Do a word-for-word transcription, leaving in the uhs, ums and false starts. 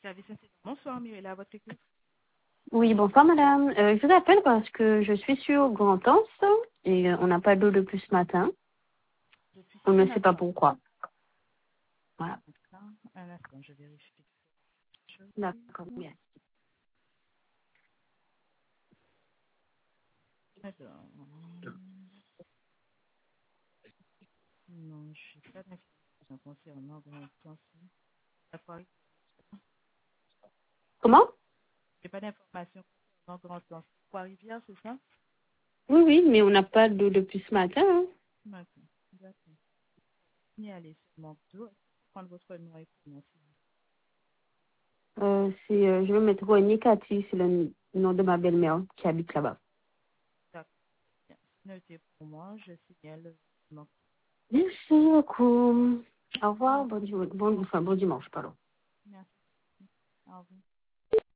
Service incident. Bonsoir, Mirella, à votre écoute. Oui, bonsoir madame. Euh, je vous appelle parce que je suis sur Grand-Anse et euh, on n'a pas d'eau depuis ce matin. Depuis On ce ne sait pas matin. pourquoi. Voilà. D'accord. Un instant, je vérifie quelque chose. D'accord, bien. Alors, non, je n'ai pas d'informations concernant Grand-Anse. D'accord. Comment? Je n'ai pas d'informations concernant Grand-Anse. Trois-Rivières, c'est ça? Oui, oui, mais on n'a pas d'eau depuis ce matin. Hein. D'accord. D'accord. Ni aller seulement d'eau. Prendre votre nom et prénom, s'il vous Euh, c'est, euh, je vais mettre René Cathy, c'est le nom de ma belle-mère qui habite là-bas. plaît. D'accord. Bien. Notez pour moi, je signale le nom. Merci beaucoup. Au Au revoir, revoir. bon, di- bon, enfin, bon dimanche, pardon. Merci. Au revoir.